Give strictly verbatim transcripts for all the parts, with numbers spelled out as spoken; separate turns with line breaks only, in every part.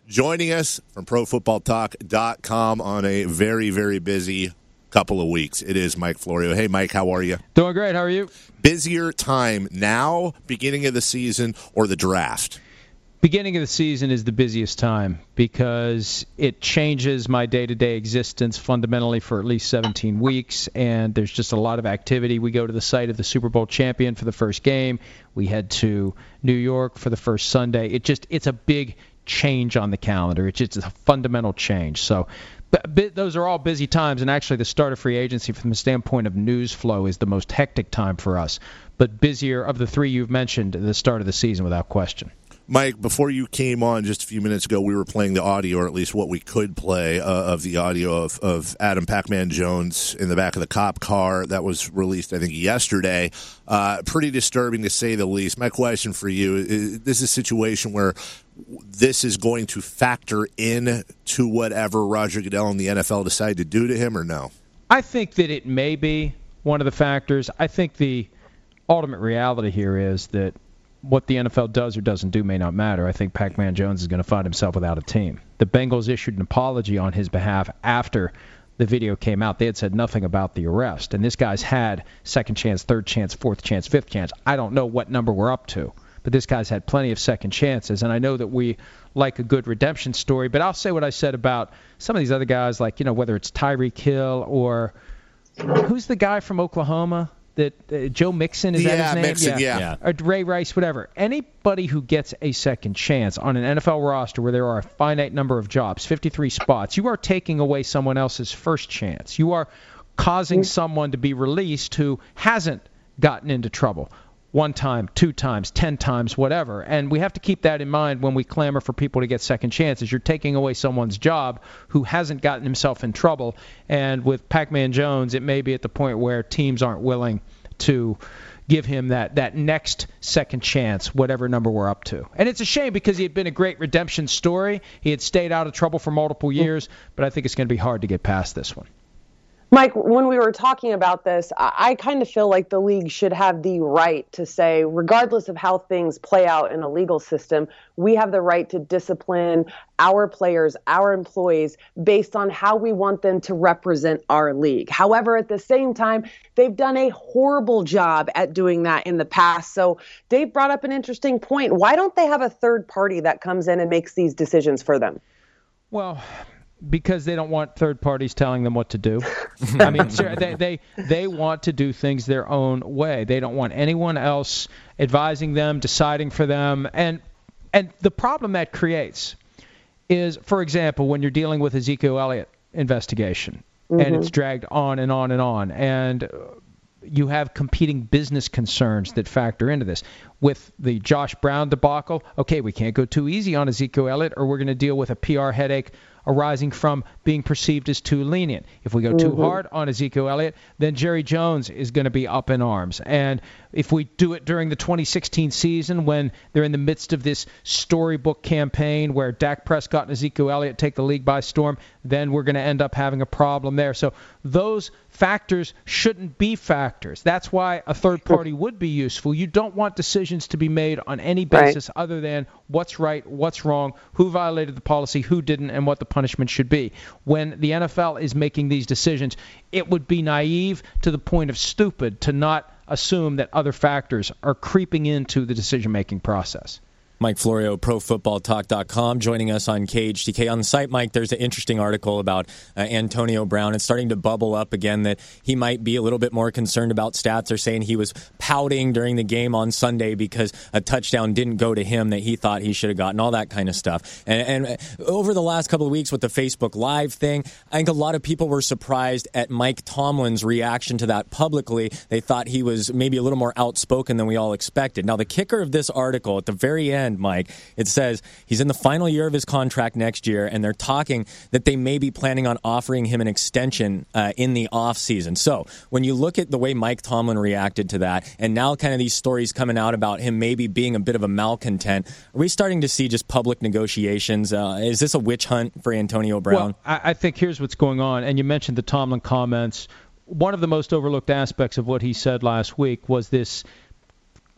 joining us from pro football talk dot com on a very, very busy couple of weeks. It is Mike Florio. Hey, Mike, how are you?
Doing great. How are you?
Busier time now, beginning of the season, or the draft?
Beginning of the season is the busiest time because it changes my day-to-day existence fundamentally for at least seventeen weeks, and there's just a lot of activity. We go to the site of the Super Bowl champion for the first game. We head to New York for the first Sunday. It just it's a big change on the calendar. It's just a fundamental change. So but those are all busy times, and actually the start of free agency from the standpoint of news flow is the most hectic time for us. But busier of the three you've mentioned, the start of the season without question.
Mike, before you came on just a few minutes ago, we were playing the audio, or at least what we could play, uh, of the audio of, of Adam Pac-Man Jones in the back of the cop car that was released, I think, yesterday. Uh, pretty disturbing, to say the least. My question for you, is this is a situation where this is going to factor in to whatever Roger Goodell and the N F L decide to do to him, or no?
I think that it may be one of the factors. I think the ultimate reality here is that what the N F L does or doesn't do may not matter. I think Pac-Man Jones is going to find himself without a team. The Bengals issued an apology on his behalf after the video came out. They had said nothing about the arrest. And this guy's had second chance, third chance, fourth chance, fifth chance. I don't know what number we're up to, but this guy's had plenty of second chances. And I know that we like a good redemption story, but I'll say what I said about some of these other guys, like, you know, whether it's Tyreek Hill or who's the guy from Oklahoma? That uh, Joe Mixon, is
yeah,
that his name?
Mixon, yeah, yeah.
Or Ray Rice, whatever. Anybody who gets a second chance on an N F L roster where there are a finite number of jobs, fifty-three spots, you are taking away someone else's first chance. You are causing mm-hmm. someone to be released who hasn't gotten into trouble one time, two times, ten times, whatever. And we have to keep that in mind when we clamor for people to get second chances. You're taking away someone's job who hasn't gotten himself in trouble. And with Pac-Man Jones, it may be at the point where teams aren't willing to give him that, that next second chance, whatever number we're up to. And it's a shame because he had been a great redemption story. He had stayed out of trouble for multiple years, but I think it's going to be hard to get past this one.
Mike, when we were talking about this, I, I kind of feel like the league should have the right to say, regardless of how things play out in a legal system, we have the right to discipline our players, our employees, based on how we want them to represent our league. However, at the same time, they've done a horrible job at doing that in the past. So Dave brought up an interesting point. Why don't they have a third party that comes in and makes these decisions for them?
Well, because they don't want third parties telling them what to do. I mean, they, they they want to do things their own way. They don't want anyone else advising them, deciding for them. And and the problem that creates is, for example, when you're dealing with Ezekiel Elliott investigation, mm-hmm. and it's dragged on and on and on, and you have competing business concerns that factor into this. With the Josh Brown debacle, okay, we can't go too easy on Ezekiel Elliott, or we're going to deal with a P R headache arising from being perceived as too lenient. If we go too mm-hmm. hard on Ezekiel Elliott, then Jerry Jones is going to be up in arms. And if we do it during the twenty sixteen season when they're in the midst of this storybook campaign where Dak Prescott and Ezekiel Elliott take the league by storm, then we're going to end up having a problem there. So those factors shouldn't be factors. That's why a third party would be useful. You don't want decisions to be made on any basis right. other than what's right, what's wrong, who violated the policy, who didn't, and what the punishment should be. When the N F L is making these decisions, it would be naive to the point of stupid to not assume that other factors are creeping into the decision-making process.
Mike Florio, pro football talk dot com, joining us on K H T K. On the site, Mike, there's an interesting article about uh, Antonio Brown. It's starting to bubble up again that he might be a little bit more concerned about stats. They're saying he was pouting during the game on Sunday because a touchdown didn't go to him that he thought he should have gotten, all that kind of stuff. And, and over the last couple of weeks with the Facebook Live thing, I think a lot of people were surprised at Mike Tomlin's reaction to that publicly. They thought he was maybe a little more outspoken than we all expected. Now, the kicker of this article at the very end, Mike, it says he's in the final year of his contract next year, and they're talking that they may be planning on offering him an extension uh, in the offseason. So when you look at the way Mike Tomlin reacted to that, and now kind of these stories coming out about him maybe being a bit of a malcontent, are we starting to see just public negotiations? Uh, is this a witch hunt for Antonio Brown?
Well, I, I think here's what's going on, and you mentioned the Tomlin comments. One of the most overlooked aspects of what he said last week was this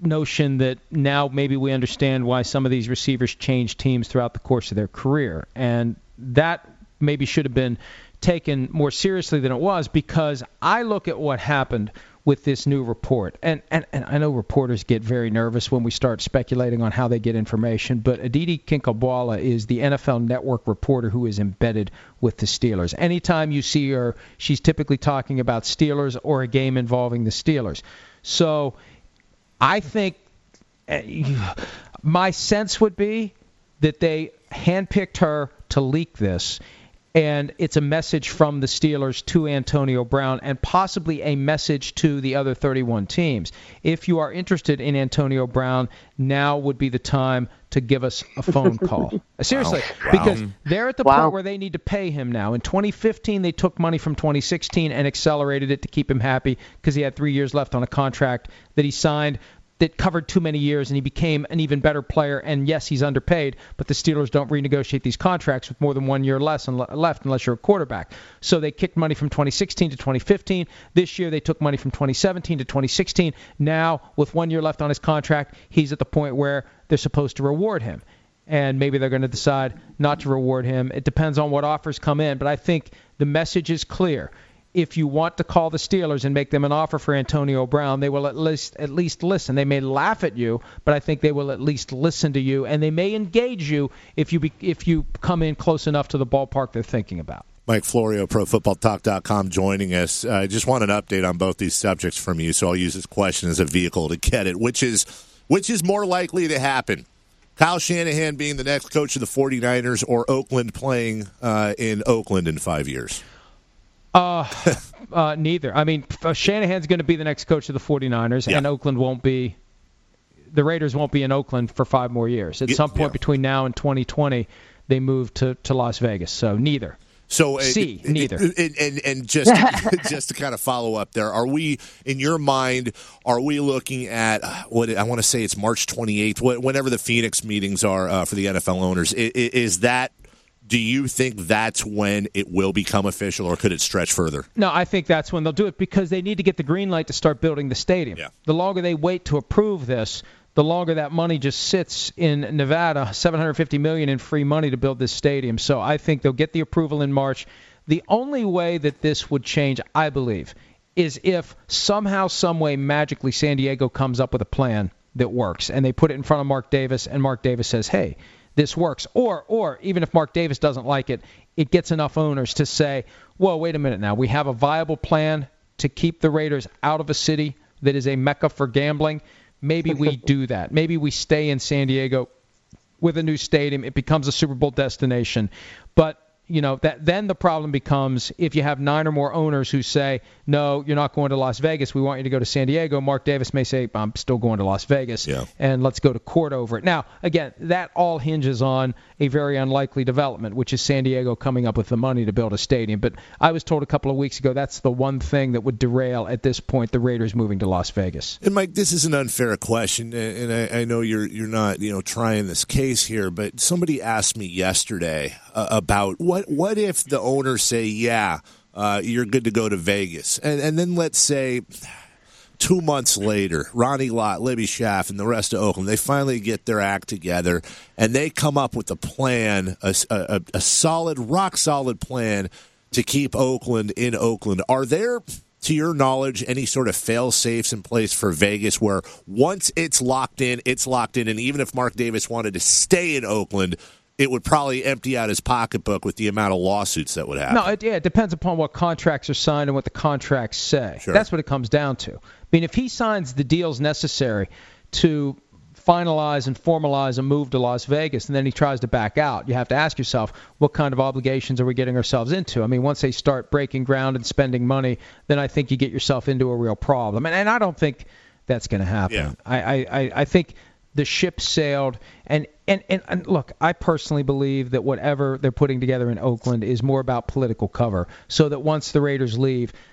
notion that now maybe we understand why some of these receivers change teams throughout the course of their career. And that maybe should have been taken more seriously than it was, because I look at what happened with this new report. And, and, and I know reporters get very nervous when we start speculating on how they get information, but Aditi Kinkhabwala is the N F L Network reporter who is embedded with the Steelers. Anytime you see her, she's typically talking about Steelers or a game involving the Steelers. So I think uh, my sense would be that they handpicked her to leak this, and it's a message from the Steelers to Antonio Brown and possibly a message to the other thirty-one teams. If you are interested in Antonio Brown, now would be the time to give us a phone call. Seriously,
wow.
because
Wow.
they're at the
Wow.
point where they need to pay him now. In twenty fifteen, they took money from twenty sixteen and accelerated it to keep him happy because he had three years left on a contract that he signed that covered too many years, and he became an even better player. And yes, he's underpaid, but the Steelers don't renegotiate these contracts with more than one year less left unless you're a quarterback. So they kicked money from twenty sixteen to twenty fifteen. This year they took money from twenty seventeen to twenty sixteen. Now, with one year left on his contract, he's at the point where they're supposed to reward him. And maybe they're going to decide not to reward him. It depends on what offers come in, but I think the message is clear. If you want to call the Steelers and make them an offer for Antonio Brown, they will at least at least listen. They may laugh at you, but I think they will at least listen to you, and they may engage you if you be, if you come in close enough to the ballpark they're thinking about.
Mike Florio, Pro Football Talk dot com, joining us. I uh, just want an update on both these subjects from you, so I'll use this question as a vehicle to get it. Which is, which is more likely to happen? Kyle Shanahan being the next coach of the 49ers, or Oakland playing uh, in Oakland in five years?
Uh, uh, neither. I mean, Shanahan's going to be the next coach of the 49ers, yeah. and Oakland won't be – the Raiders won't be in Oakland for five more years. At some point yeah. between now and twenty twenty, they move to, to Las Vegas. So neither.
So
C,
uh,
neither.
And, and, and just to, just to kind of follow up there, are we, in your mind, are we looking at, what I want to say it's March twenty-eighth, whenever the Phoenix meetings are uh, for the N F L owners, is, is that – do you think that's when it will become official, or could it stretch further?
No, I think that's when they'll do it, because they need to get the green light to start building the stadium.
Yeah.
The longer they wait to approve this, the longer that money just sits in Nevada, seven hundred fifty million dollars in free money to build this stadium. So I think they'll get the approval in March. The only way that this would change, I believe, is if somehow, some way, magically San Diego comes up with a plan that works, and they put it in front of Mark Davis, and Mark Davis says, hey, this works. Or, or even if Mark Davis doesn't like it, it gets enough owners to say, whoa, wait a minute now. We have a viable plan to keep the Raiders out of a city that is a mecca for gambling. Maybe we do that. Maybe we stay in San Diego with a new stadium. It becomes a Super Bowl destination. But, you know, that then the problem becomes if you have nine or more owners who say, no, you're not going to Las Vegas, we want you to go to San Diego. Mark Davis may say, I'm still going to Las Vegas,
yeah.
and let's go to court over it. Now, again, that all hinges on a very unlikely development, which is San Diego coming up with the money to build a stadium. But I was told a couple of weeks ago that's the one thing that would derail, at this point, the Raiders moving to Las Vegas.
And, Mike, this is an unfair question, and I, I know you're you're not you know trying this case here, but somebody asked me yesterday uh, about what what if the owners say, yeah, uh, you're good to go to Vegas, and and then let's say two months later, Ronnie Lott, Libby Schaff, and the rest of Oakland, they finally get their act together, and they come up with a plan, a, a, a solid, rock-solid plan to keep Oakland in Oakland. Are there, to your knowledge, any sort of fail-safes in place for Vegas where once it's locked in, it's locked in, and even if Mark Davis wanted to stay in Oakland, it would probably empty out his pocketbook with the amount of lawsuits that would happen?
No, it, yeah, it depends upon what contracts are signed and what the contracts say.
Sure.
That's what it comes down to. I mean, if he signs the deals necessary to finalize and formalize a move to Las Vegas, and then he tries to back out, you have to ask yourself, what kind of obligations are we getting ourselves into? I mean, once they start breaking ground and spending money, then I think you get yourself into a real problem. And, and I don't think that's going to happen.
Yeah.
I, I, I think the ship sailed. And, and, and, and look, I personally believe that whatever they're putting together in Oakland is more about political cover, so that once the Raiders leave,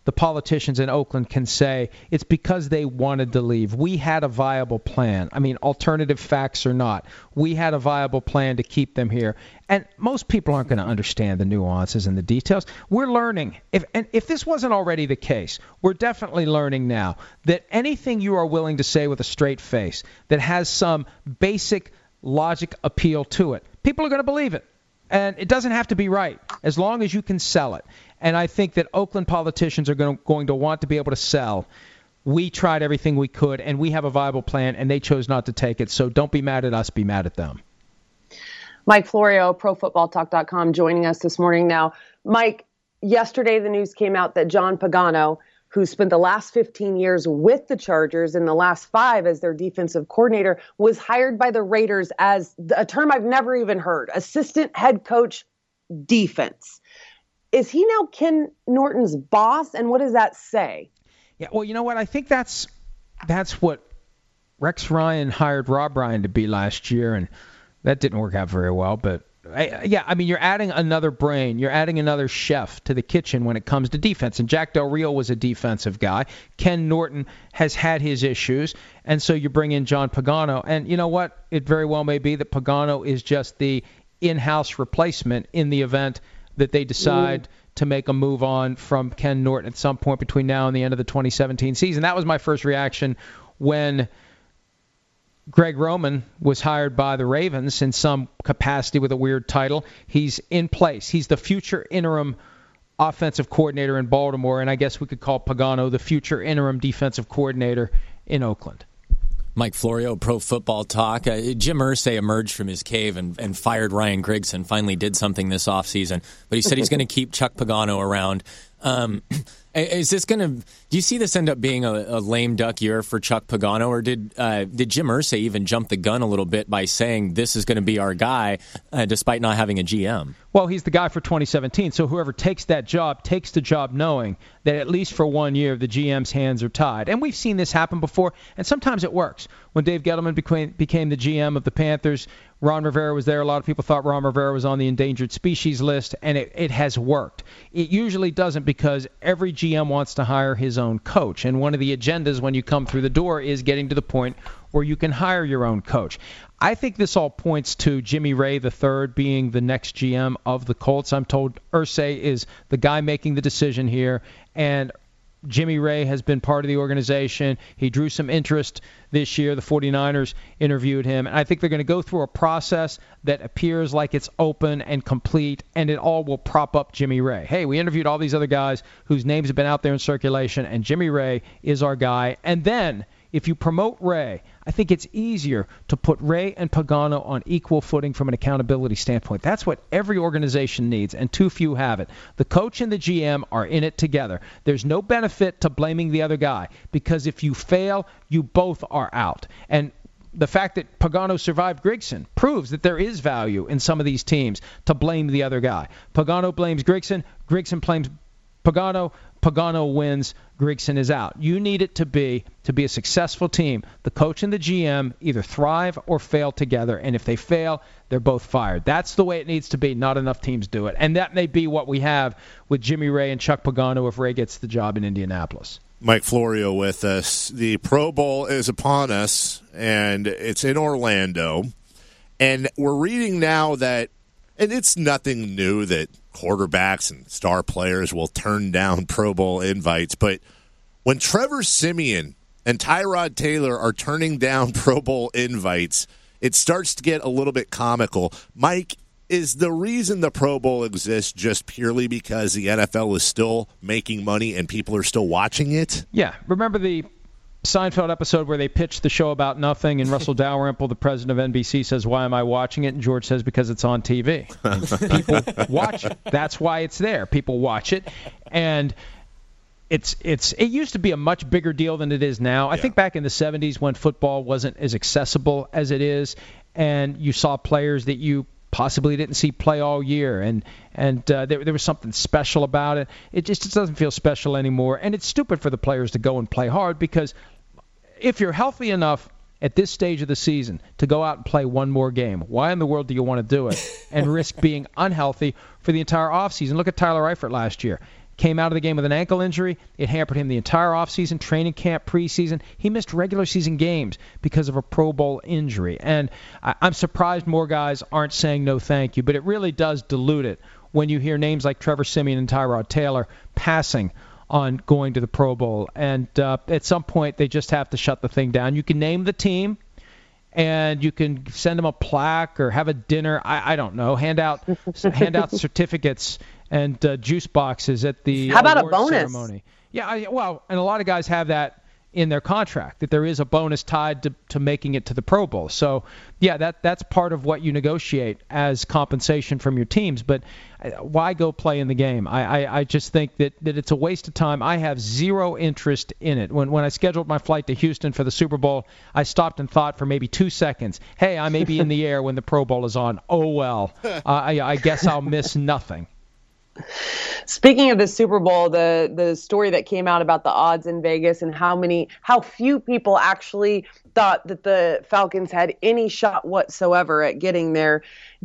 the politicians in Oakland can say it's because they wanted to leave. We had a viable plan. I mean, alternative facts or not, we had a viable plan to keep them here. And most people aren't going to understand the nuances and the details. We're learning. If and if this wasn't already the case, we're definitely learning now that anything you are willing to say with a straight face that has some basic logic appeal to it, people are going to believe it. And it doesn't have to be right, as long as you can sell it. And I think that Oakland politicians are going to, going to want to be able to sell. We tried everything we could, and we have a viable plan, and they chose not to take it. So don't be mad at us, be mad at them.
Mike Florio, Pro Football Talk dot com, joining us this morning now. Mike, yesterday the news came out that John Pagano, who spent the last fifteen years with the Chargers and the last five as their defensive coordinator, was hired by the Raiders as a term I've never even heard, assistant head coach defense. Is he now Ken Norton's boss, and what does that say?
Yeah, well, you know what? I think that's that's what Rex Ryan hired Rob Ryan to be last year, and that didn't work out very well, but I, yeah, I mean, you're adding another brain. You're adding another chef to the kitchen when it comes to defense. And Jack Del Rio was a defensive guy. Ken Norton has had his issues. And so you bring in John Pagano. And you know what? It very well may be that Pagano is just the in-house replacement in the event that they decide mm. to make a move on from Ken Norton at some point between now and the end of the twenty seventeen season. That was my first reaction when Greg Roman was hired by the Ravens in some capacity with a weird title. He's in place. He's the future interim offensive coordinator in Baltimore, and I guess we could call Pagano the future interim defensive coordinator in Oakland.
Mike Florio, Pro Football Talk. Uh, Jim Irsay emerged from his cave and, and fired Ryan Grigson, finally did something this offseason, but he said he's going to keep Chuck Pagano around. Um, is this going to? Do you see this end up being a, a lame duck year for Chuck Pagano, or did uh, did Jim Irsay even jump the gun a little bit by saying this is going to be our guy, uh, despite not having a G M?
Well, he's the guy for twenty seventeen, so whoever takes that job takes the job knowing that at least for one year the G M's hands are tied. And we've seen this happen before, and sometimes it works. When Dave Gettleman became, became the G M of the Panthers, Ron Rivera was there. A lot of people thought Ron Rivera was on the endangered species list, and it, it has worked. It usually doesn't because every G M wants to hire his own coach, and one of the agendas when you come through the door is getting to the point where you can hire your own coach. I think this all points to Jimmy Ray the third being the next G M of the Colts. I'm told Irsay is the guy making the decision here, and Jimmy Ray has been part of the organization. He drew some interest this year. The 49ers interviewed him. And I think they're going to go through a process that appears like it's open and complete, and it all will prop up Jimmy Ray. Hey, we interviewed all these other guys whose names have been out there in circulation, and Jimmy Ray is our guy. And then if you promote Ray, I think it's easier to put Ray and Pagano on equal footing from an accountability standpoint. That's what every organization needs, and too few have it. The coach and the G M are in it together. There's no benefit to blaming the other guy, because if you fail, you both are out. And the fact that Pagano survived Grigson proves that there is value in some of these teams to blame the other guy. Pagano blames Grigson, Grigson blames Pagano, Pagano wins, Grigson is out. You need it to be to be a successful team. The coach and the G M either thrive or fail together, and if they fail, they're both fired. That's the way it needs to be. Not enough teams do it, and that may be what we have with Jimmy Ray and Chuck Pagano if Ray gets the job in Indianapolis.
Mike Florio with us. The Pro Bowl is upon us, and it's in Orlando, and we're reading now that, and it's nothing new that quarterbacks and star players will turn down Pro Bowl invites, but when Trevor Siemian and Tyrod Taylor are turning down Pro Bowl invites, it starts to get a little bit comical. Mike, is the reason the Pro Bowl exists just purely because the N F L is still making money and people are still watching it?
Yeah. Remember the Seinfeld episode where they pitched the show about nothing, and Russell Dalrymple, the president of N B C, says, "Why am I watching it?" And George says, "Because it's on T V." People watch it. That's why it's there. People watch it, and it's it's it used to be a much bigger deal than it is now. I yeah. think back in the seventies when football wasn't as accessible as it is, and you saw players that you possibly didn't see play all year, and and uh, there, there was something special about it. It just it doesn't feel special anymore, and it's stupid for the players to go and play hard, because if you're healthy enough at this stage of the season to go out and play one more game, why in the world do you want to do it and risk being unhealthy for the entire offseason? Look at Tyler Eifert last year. came out of the game with an ankle injury. It hampered him the entire offseason, training camp, preseason. He missed regular season games because of a Pro Bowl injury. And I, I'm surprised more guys aren't saying no thank you, but it really does dilute it when you hear names like Trevor Siemian and Tyrod Taylor passing on going to the Pro Bowl. And uh, at some point, they just have to shut the thing down. You can name the team, and you can send them a plaque or have a dinner. I, I don't know. Hand out hand out certificates and uh, juice boxes at the
How about
award
a bonus?
ceremony. Yeah, I, well, and a lot of guys have that in their contract, that there is a bonus tied to, to making it to the Pro Bowl. So, yeah, that that's part of what you negotiate as compensation from your teams. But why go play in the game? I, I, I just think that, that it's a waste of time. I have zero interest in it. When when I scheduled my flight to Houston for the Super Bowl, I stopped and thought for maybe two seconds, hey, I may be in the air when the Pro Bowl is on. Oh, well, uh, I, I guess I'll miss nothing.
Speaking of the Super Bowl, the the story that came out about the odds in Vegas and how many, how few people actually thought that the Falcons had any shot whatsoever at getting there.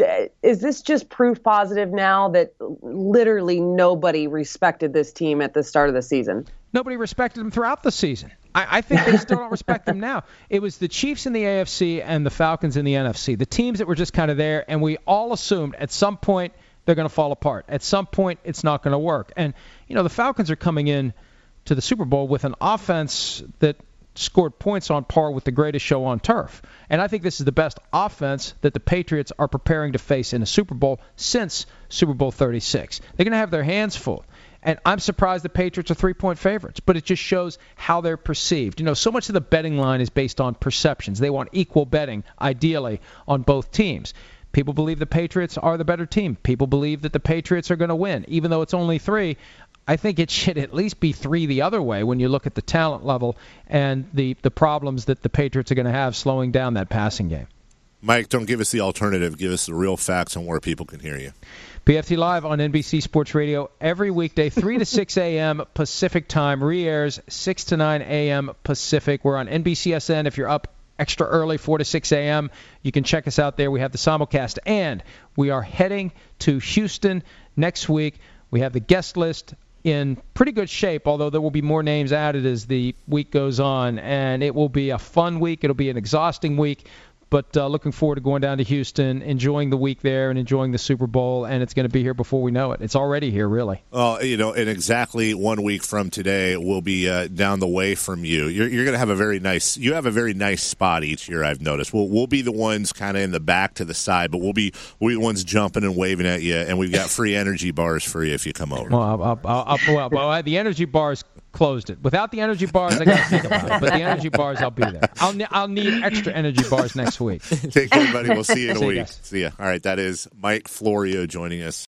Is this just proof positive now that literally nobody respected this team at the start of the season?
Nobody respected them throughout the season. I, I think they still don't respect them now. It was the Chiefs in the A F C and the Falcons in the N F C, the teams that were just kind of there, and we all assumed at some point they're going to fall apart. At some point, it's not going to work. And, you know, the Falcons are coming in to the Super Bowl with an offense that scored points on par with the greatest show on turf. And I think this is the best offense that the Patriots are preparing to face in a Super Bowl since Super Bowl thirty-six. They're going to have their hands full. And I'm surprised the Patriots are three-point favorites, but it just shows how they're perceived. You know, so much of the betting line is based on perceptions. They want equal betting, ideally, on both teams. People believe the Patriots are the better team. People believe that the Patriots are going to win. Even though it's only three, I think it should at least be three the other way when you look at the talent level and the, the problems that the Patriots are going to have slowing down that passing game.
Mike, don't give us the alternative. Give us the real facts on where people can hear you.
P F T Live on N B C Sports Radio every weekday, three to six a.m. Pacific time. Re-airs six to nine a.m. Pacific. We're on N B C S N if you're up extra early, four to six a.m. You can check us out there. We have the simulcast, and we are heading to Houston next week. We have the guest list in pretty good shape, although there will be more names added as the week goes on, and it will be a fun week. It'll be an exhausting week, but uh, looking forward to going down to Houston, enjoying the week there and enjoying the Super Bowl, and it's going to be here before we know it. It's already here, really.
Oh, you know, and exactly one week from today, we'll be uh, down the way from you. You're, you're going to have a very nice. You have a very nice spot each year. I've noticed. We'll we'll be the ones kind of in the back to the side, but we'll be we'll be the ones jumping and waving at you, and we've got free energy bars for you if you come over.
Well, I'll, I'll, I'll, well, well, the energy bars closed it. Without the energy bars, I got to think about it. But the energy bars, I'll be there. I'll ne- I'll need extra energy bars next week.
Take care, everybody. We'll see you in a
See you
week.
guys.
See ya. All right, that is Mike Florio joining us.